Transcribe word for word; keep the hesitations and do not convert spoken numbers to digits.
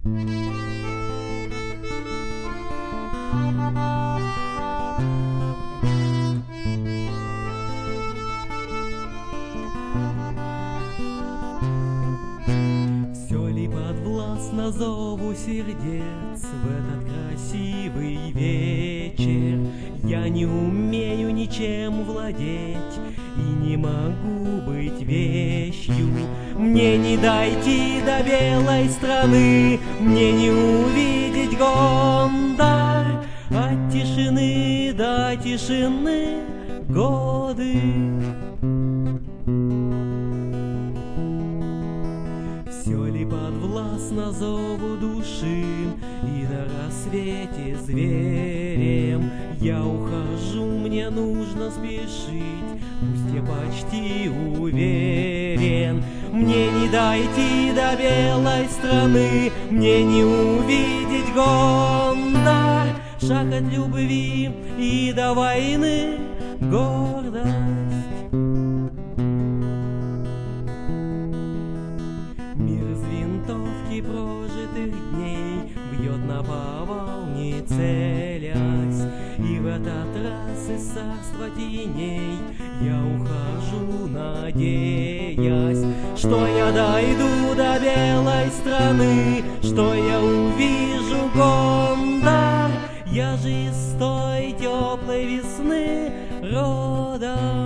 Все ли подвластно зову сердец в этот красивый вечер? Я не умею ничем владеть и не могу быть вещью. Мне не дойти до белой страны, мне не увидеть Гондар. От тишины до тишины годы. Все ли подвластно зову души, и на рассвете зверем я ухожу, мне нужно спешить, пусть я почти уверен. Мне не дойти до белой страны, мне не увидеть Гондар. Шаг от любви и до войны гордость. Мир из винтовки прожитых дней бьет наповал, не целясь, и в этот раз из царства теней я ухожу, надеясь, что я дойду до белой страны, что я увижу Гондар. Я же из той теплой весны родом.